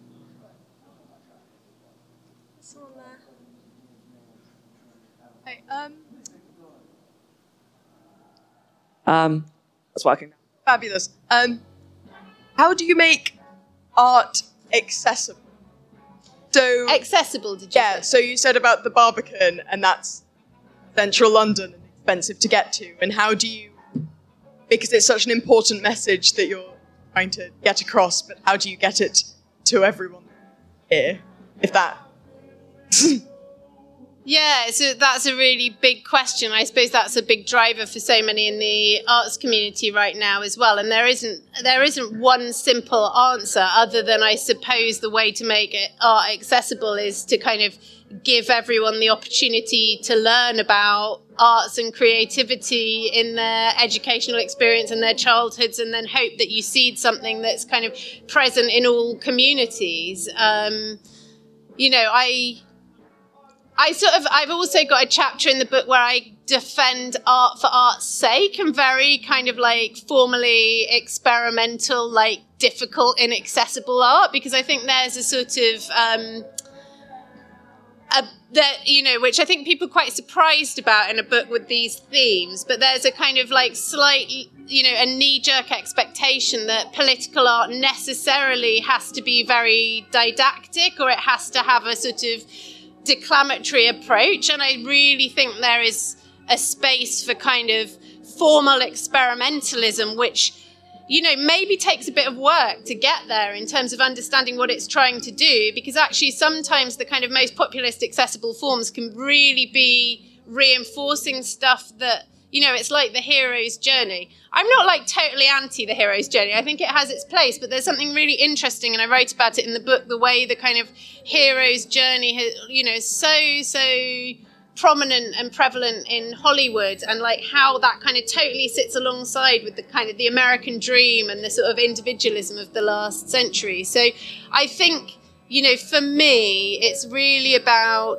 Someone there. Hey, um, Um, that's working. fabulous. Um, how do you make art accessible? So Accessible, did you yeah, say? so you said about the Barbican, and that's central London and expensive to get to. And how do you, because it's such an important message that you're trying to get across, but how do you get it to everyone here? If that. Yeah, so that's a really big question. I suppose that's a big driver for so many in the arts community right now as well. And there isn't there isn't one simple answer, other than, I suppose, the way to make it art accessible is to kind of give everyone the opportunity to learn about arts and creativity in their educational experience and their childhoods, and then hope that you seed something that's kind of present in all communities. Um, you know, I... I sort of, I've also got a chapter in the book where I defend art for art's sake, and very kind of like formally experimental, like difficult, inaccessible art, because I think there's a sort of, um, a, that, you know, which I think people are quite surprised about in a book with these themes, but there's a kind of like slight, you know, a knee-jerk expectation that political art necessarily has to be very didactic, or it has to have a sort of declamatory approach. And I really think there is a space for kind of formal experimentalism, which, you know, maybe takes a bit of work to get there in terms of understanding what it's trying to do, because actually sometimes the kind of most populist accessible forms can really be reinforcing stuff that, you know, it's like the hero's journey. I'm not like totally anti the hero's journey. I think it has its place, but there's something really interesting, and I wrote about it in the book, the way the kind of hero's journey has, you know, so, so prominent and prevalent in Hollywood, and like how that kind of totally sits alongside with the kind of the American dream and the sort of individualism of the last century. So I think, you know, for me, it's really about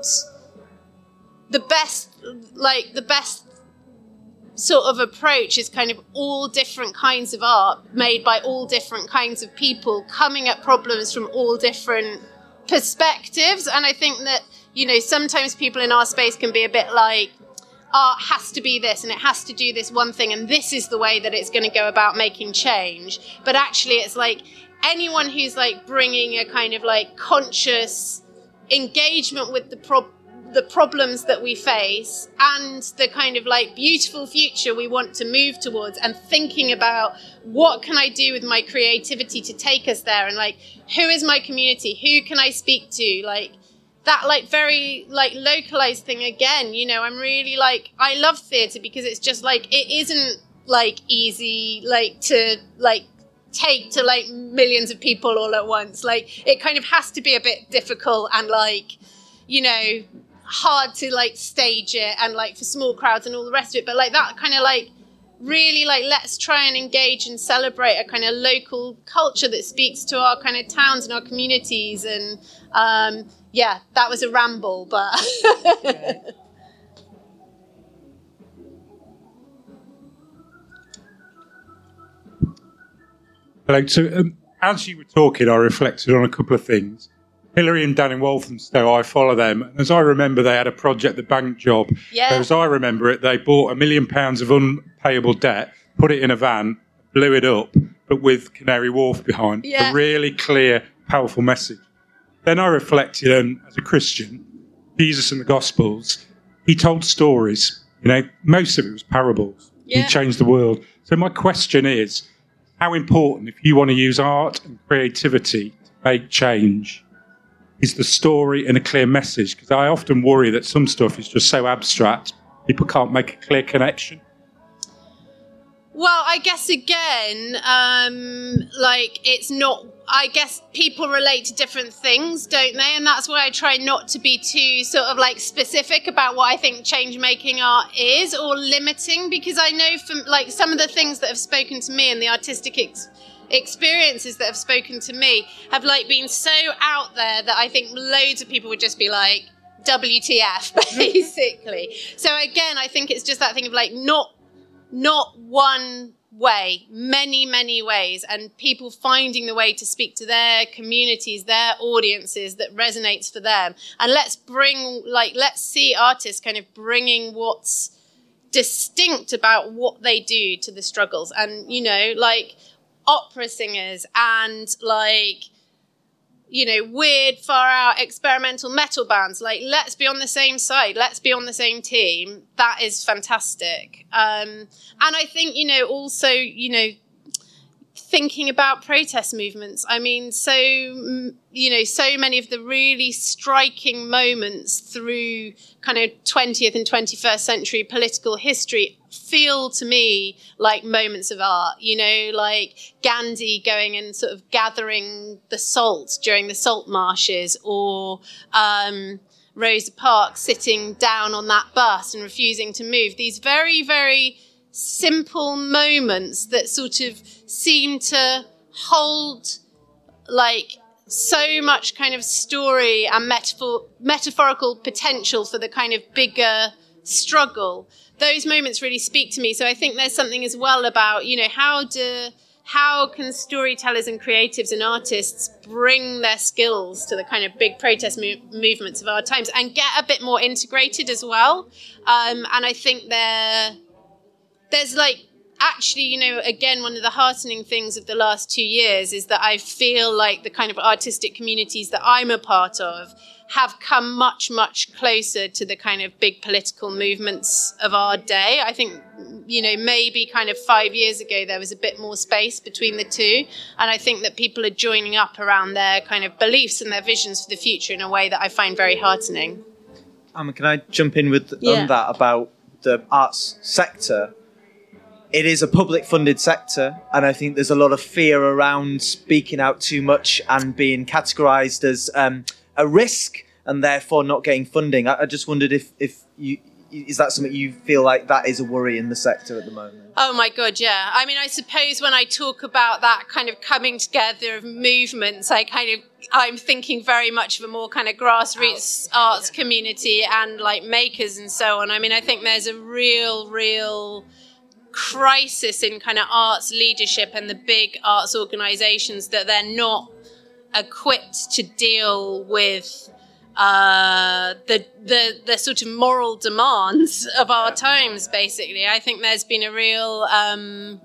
the best, like the best sort of approach is kind of all different kinds of art made by all different kinds of people, coming at problems from all different perspectives. And I think that, you know, sometimes people in our space can be a bit like, art has to be this and it has to do this one thing, and this is the way that it's going to go about making change. But actually it's like anyone who's like bringing a kind of like conscious engagement with the problem, the problems that we face, and the kind of like beautiful future we want to move towards, and thinking about what can I do with my creativity to take us there, and like who is my community, who can I speak to, like that like very like localized thing again. You know, I'm really like, I love theatre because it's just like, it isn't like easy like to like take to like millions of people all at once. Like it kind of has to be a bit difficult and like, you know, hard to like stage it, and like for small crowds and all the rest of it. But like that kind of like really like, let's try and engage and celebrate a kind of local culture that speaks to our kind of towns and our communities. And um yeah, that was a ramble, but Hello. So um, as you were talking, I reflected on a couple of things. Hillary and Dan in Walthamstow, I follow them. As I remember, they had a project, the bank job. Yeah. As I remember it, they bought a million pounds of unpayable debt, put it in a van, blew it up, but with Canary Wharf behind. Yeah. A really clear, powerful message. Then I reflected, and as a Christian, Jesus and the Gospels, he told stories. You know, most of it was parables. Yeah. He changed the world. So my question is, how important, if you want to use art and creativity to make change, is the story and a clear message? Because I often worry that some stuff is just so abstract, people can't make a clear connection. Well, I guess again, um, like it's not, I guess people relate to different things, don't they? And that's why I try not to be too sort of like specific about what I think change making art is, or limiting, because I know from like some of the things that have spoken to me and the artistic ex- experiences that have spoken to me have like been so out there that I think loads of people would just be like, W T F, basically. So again, I think it's just that thing of like not Not one way, many, many ways, and people finding the way to speak to their communities, their audiences that resonates for them. And let's bring, like, let's see artists kind of bringing what's distinct about what they do to the struggles. And, you know, like opera singers and like, you know, weird, far out experimental metal bands. Like, let's be on the same side. Let's be on the same team. That is fantastic. Um, and I think, you know, also, you know, thinking about protest movements. I mean, so, you know, so many of the really striking moments through kind of twentieth and twenty-first century political history feel to me like moments of art, you know, like Gandhi going and sort of gathering the salt during the salt marshes, or um, Rosa Parks sitting down on that bus and refusing to move. These very, very simple moments that sort of seem to hold like so much kind of story and metaphor- metaphorical potential for the kind of bigger struggle. Those moments really speak to me. So I think there's something as well about, you know, how do how can storytellers and creatives and artists bring their skills to the kind of big protest mo- movements of our times and get a bit more integrated as well. Um, and I think there, there's like, actually, you know, again, one of the heartening things of the last two years is that I feel like the kind of artistic communities that I'm a part of have come much, much closer to the kind of big political movements of our day. I think, you know, maybe kind of five years ago, there was a bit more space between the two. And I think that people are joining up around their kind of beliefs and their visions for the future in a way that I find very heartening. Um, can I jump in with Yeah. on that about the arts sector? It is a public funded sector, and I think there's a lot of fear around speaking out too much and being categorized as um, a risk and therefore not getting funding. I, I just wondered if, if you, is that something you feel like that is a worry in the sector at the moment? Oh my God, yeah. I mean, I suppose when I talk about that kind of coming together of movements, I kind of, I'm thinking very much of a more kind of grassroots arts community and like makers and so on. I mean, I think there's a real, real crisis in kind of arts leadership and the big arts organisations that they're not equipped to deal with uh, the the the sort of moral demands of our times. Basically, I think there's been a real, um,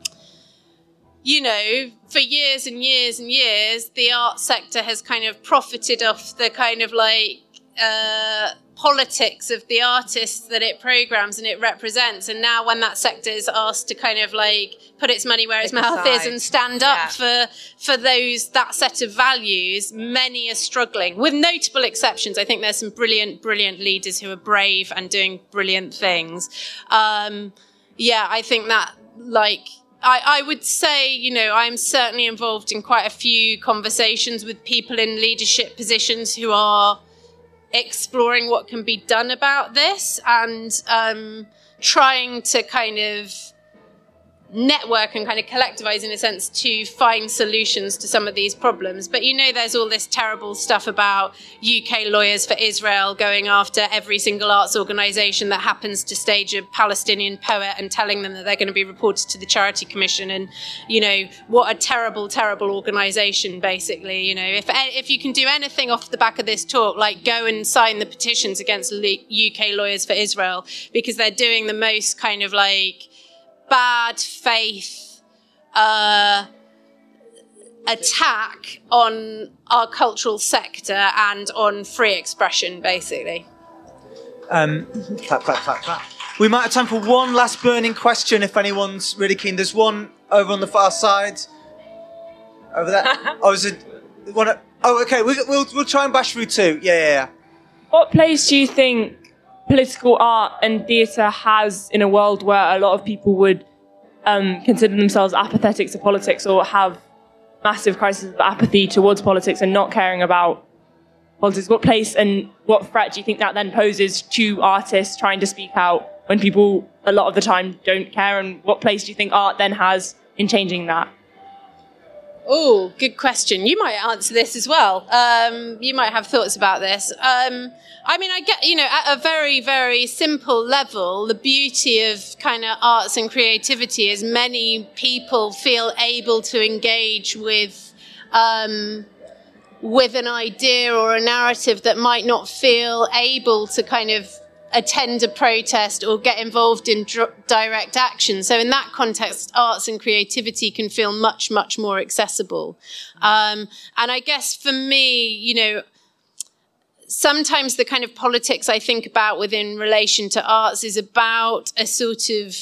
you know, for years and years and years, the arts sector has kind of profited off the kind of like uh, politics of the artists that it programs and it represents. And now when that sector is asked to kind of like put its money where its mouth is and stand up for for those that set of values, many are struggling, with notable exceptions. I think there's some brilliant, brilliant leaders who are brave and doing brilliant things. Um, yeah, I think that like I, I would say, you know, I'm certainly involved in quite a few conversations with people in leadership positions who are exploring what can be done about this and um, trying to kind of network and kind of collectivize, in a sense, to find solutions to some of these problems. But, you know, there's all this terrible stuff about U K Lawyers for Israel going after every single arts organisation that happens to stage a Palestinian poet and telling them that they're going to be reported to the Charity Commission. And, you know, what a terrible, terrible organisation, basically. You know, if if you can do anything off the back of this talk, like go and sign the petitions against U K Lawyers for Israel, because they're doing the most kind of like bad faith uh, attack on our cultural sector and on free expression, basically. Um, clap, clap, clap, clap. We might have time for one last burning question if anyone's really keen. There's one over on the far side. Over there. Oh, is it one? Oh, okay. We, we'll we'll try and bash through two. Yeah, yeah, yeah. What place do you think political art and theatre has in a world where a lot of people would um, consider themselves apathetic to politics or have massive crisis of apathy towards politics and not caring about politics? What place and what threat do you think that then poses to artists trying to speak out when people a lot of the time don't care? And what place do you think art then has in changing that? Oh, good question. You might answer this as well. Um, you might have thoughts about this. Um, I mean, I get, you know, at a very, very simple level, the beauty of kind of arts and creativity is many people feel able to engage with um, with an idea or a narrative that might not feel able to kind of attend a protest or get involved in dr- direct action. So in that context, arts and creativity can feel much, much more accessible. Um, and I guess for me, you know, sometimes the kind of politics I think about within relation to arts is about a sort of...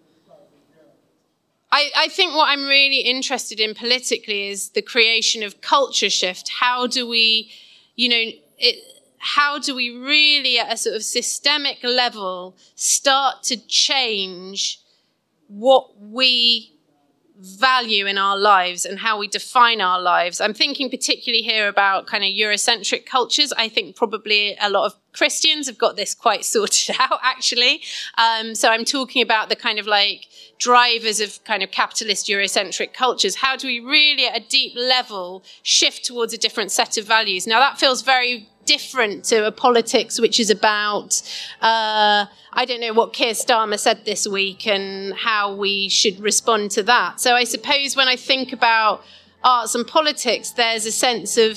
I, I think what I'm really interested in politically is the creation of culture shift. How do we, you know... It, how do we really, at a sort of systemic level, start to change what we value in our lives and how we define our lives? I'm thinking particularly here about kind of Eurocentric cultures. I think probably a lot of Christians have got this quite sorted out, actually. Um, so I'm talking about the kind of like drivers of kind of capitalist Eurocentric cultures. How do we really, at a deep level, shift towards a different set of values? Now, that feels very different to a politics which is about, uh, I don't know what Keir Starmer said this week and how we should respond to that. So I suppose when I think about arts and politics, there's a sense of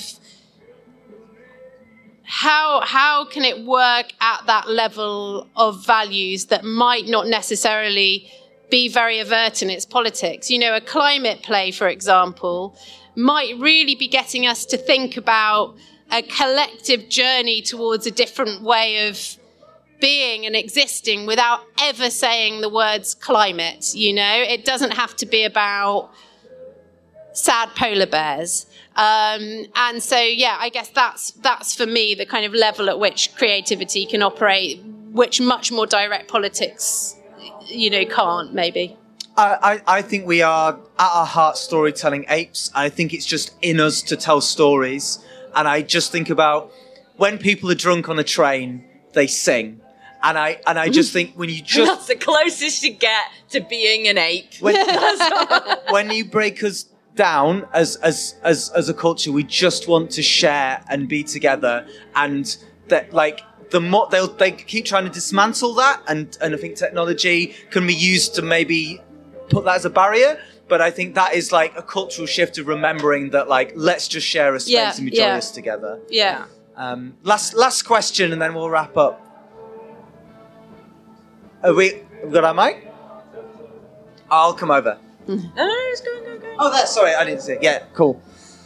how how can it work at that level of values that might not necessarily be very overt in its politics. You know, a climate play, for example, might really be getting us to think about a collective journey towards a different way of being and existing without ever saying the words climate, you know? It doesn't have to be about sad polar bears. Um, and so, yeah, I guess that's that's for me the kind of level at which creativity can operate, which much more direct politics, you know, can't, maybe. I, I, I think we are, at our heart, storytelling apes. I think it's just in us to tell stories. And I just think about when people are drunk on a train, they sing. And I and I just think when you just... That's the closest you get to being an ape. When, when you break us down as, as as as a culture, we just want to share and be together. And that, like, the more they'll they keep trying to dismantle that, and, and I think technology can be used to maybe put that as a barrier. But I think that is like a cultural shift of remembering that, like, let's just share a space yeah, and be yeah. joyous together. Yeah. Um, last last question, and then we'll wrap up. Have we have we got our mic? I'll come over. No, no, it's going, go, go. Oh, that's sorry, I didn't see it. Yeah, cool.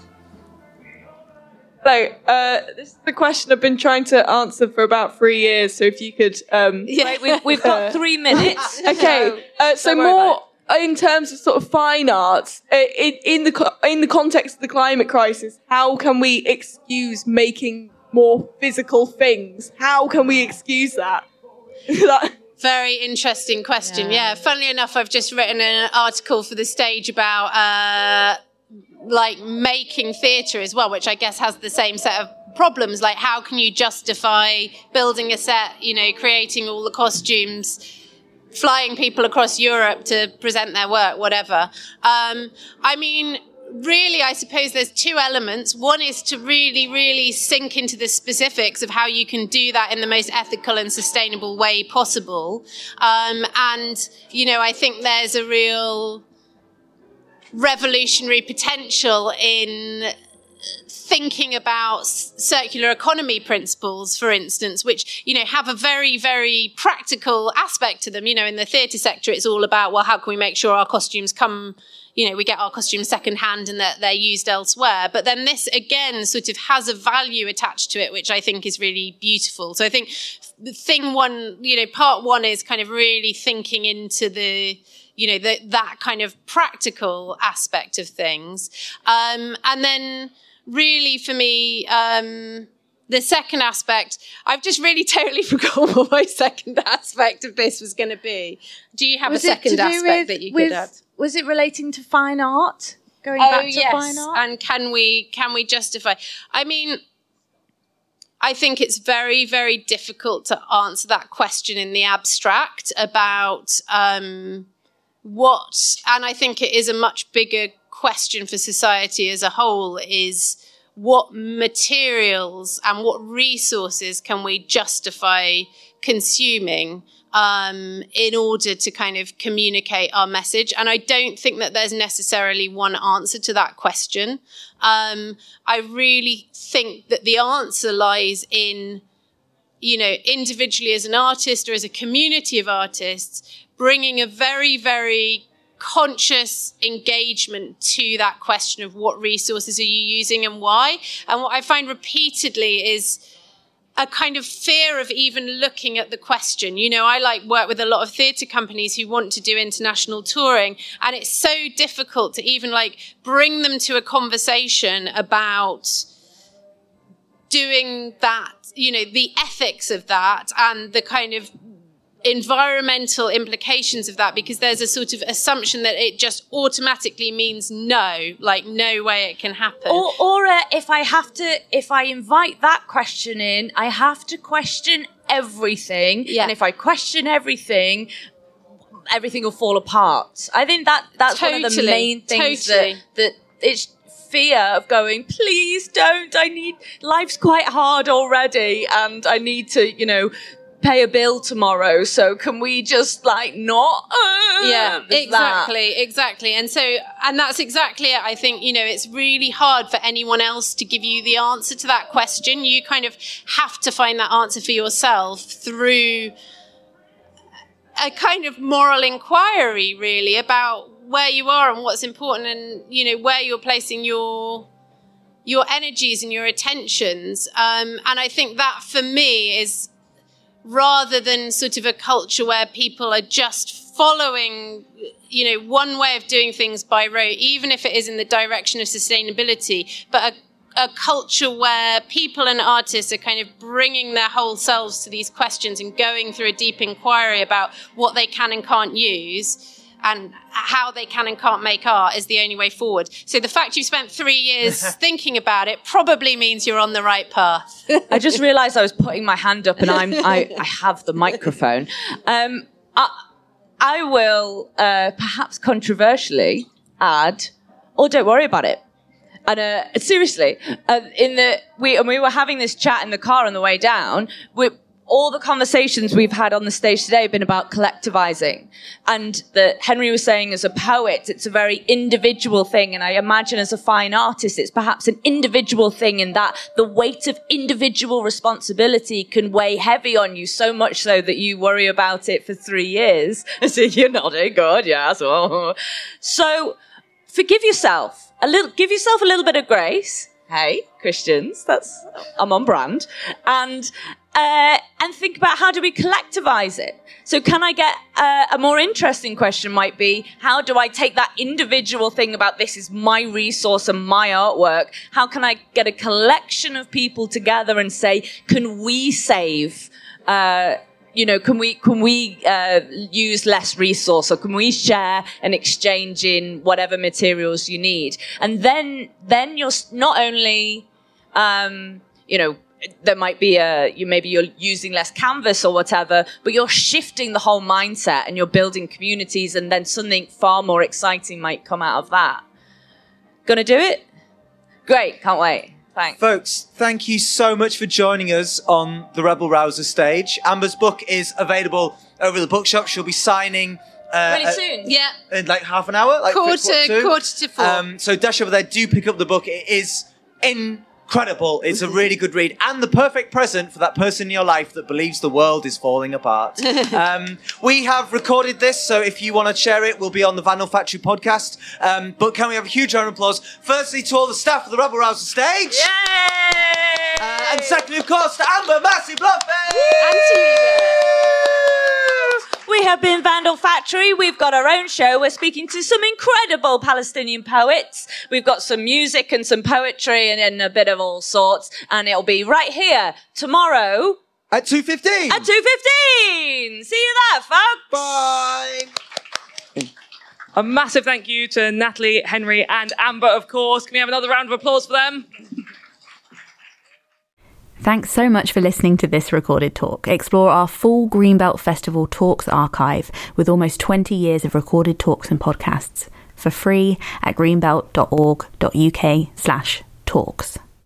So, uh, this is the question I've been trying to answer for about three years. So, if you could, um, Yeah. Wait, we've, we've got three minutes. okay. Uh, so Don't worry more. about In terms of sort of fine arts, uh, in, in the co- in the context of the climate crisis, how can we excuse making more physical things? How can we excuse that? that Very interesting question. Yeah. yeah. Funnily enough, I've just written an article for The Stage about uh, like making theatre as well, which I guess has the same set of problems. Like, how can you justify building a set, you know, creating all the costumes, flying people across Europe to present their work, whatever. Um, I mean, really, I suppose there's two elements. One is to really, really sink into the specifics of how you can do that in the most ethical and sustainable way possible. Um, and, you know, I think there's a real revolutionary potential in thinking about circular economy principles, for instance, which, you know, have a very, very practical aspect to them. You know, in the theatre sector, it's all about, well, how can we make sure our costumes come, you know, we get our costumes secondhand and that they're used elsewhere. But then this, again, sort of has a value attached to it, which I think is really beautiful. So I think thing one, you know, part one is kind of really thinking into the, you know, the, that kind of practical aspect of things. Um, and then really for me, um, the second aspect, I've just really totally forgotten what my second aspect of this was going to be. Do you have Was a it second to do aspect with- that you with- could add? Was it relating to fine art? Going Oh back to yes, fine art? and can we can we justify? I mean, I think it's very very difficult to answer that question in the abstract about um, what, and I think it is a much bigger question for society as a whole. Is what materials and what resources can we justify consuming um, in order to kind of communicate our message? And I don't think that there's necessarily one answer to that question. Um, I really think that the answer lies in, you know, individually as an artist or as a community of artists, bringing a very, very conscious engagement to that question of what resources are you using and why. And what I find repeatedly is a kind of fear of even looking at the question. You know, I like work with a lot of theatre companies who want to do international touring, and it's so difficult to even like bring them to a conversation about doing that, you know, the ethics of that and the kind of environmental implications of that, because there's a sort of assumption that it just automatically means no, like no way it can happen. Or, or uh, if I have to, if I invite that question in, I have to question everything. Yeah. And if I question everything, everything will fall apart. I think that that's one of the Totally, main things totally. that, that it's fear of going, please don't, I need, life's quite hard already and I need to, you know, pay a bill tomorrow, so can we just like not uh, yeah there's exactly that. exactly and so and that's exactly it. I think, you know, it's really hard for anyone else to give you the answer to that question. You kind of have to find that answer for yourself through a kind of moral inquiry, really, about where you are and what's important, and, you know, where you're placing your your energies and your attentions. Um, and I think that for me is, rather than sort of a culture where people are just following, you know, one way of doing things by rote, even if it is in the direction of sustainability, but a, a culture where people and artists are kind of bringing their whole selves to these questions and going through a deep inquiry about what they can and can't use and how they can and can't make art is the only way forward. So the fact you've spent three years thinking about it probably means you're on the right path. I just realised I was putting my hand up and I'm, I, I have the microphone. Um, I, I will uh, perhaps controversially add, or don't worry about it. And uh, seriously, uh, in the we and we were having this chat in the car on the way down. We, all the conversations we've had on the stage today have been about collectivizing. And that Henry was saying, as a poet, it's a very individual thing. And I imagine as a fine artist, it's perhaps an individual thing in that the weight of individual responsibility can weigh heavy on you, so much so that you worry about it for three years. So you're nodding, good, yeah. So, so forgive yourself. A little, give yourself a little bit of grace. Hey, Christians, that's, I'm on brand. And, uh, and think about, how do we collectivize it? So can I get, uh, a more interesting question might be, how do I take that individual thing about this is my resource and my artwork? How can I get a collection of people together and say, can we save, uh, you know, can we can we uh, use less resource, or can we share and exchange in whatever materials you need? And then then you're not only, um, you know, there might be a you maybe you're using less canvas or whatever, but you're shifting the whole mindset and you're building communities, and then something far more exciting might come out of that. Gonna do it? Great, can't wait. Thanks. Folks, thank you so much for joining us on the Rebel Rouser stage. Amber's book is available over the bookshop. She'll be signing uh, Really uh, soon. Yeah. in like half an hour. Like Quarter, two. quarter to four. Um, so dash over there, do pick up the book. It is incredible. It's a really good read, and the perfect present for that person in your life that believes the world is falling apart. um, we have recorded this, so if you want to share it, we'll be on the Vinyl Factory podcast. Um, but can we have a huge round of applause, firstly to all the staff of the Rebel Rouser stage? Yay! Uh, and secondly, of course, to Amber Massey Bluffy! And to you. We up in Vandal Factory, we've got our own show. We're speaking to some incredible Palestinian poets. We've got some music and some poetry and, and a bit of all sorts. And it'll be right here tomorrow. At two fifteen. At two fifteen. See you there, folks. Bye. A massive thank you to Natalie, Henry and Amber, of course. Can we have another round of applause for them? Thanks so much for listening to this recorded talk. Explore our full Greenbelt Festival Talks archive with almost twenty years of recorded talks and podcasts for free at greenbelt.org.uk slash talks.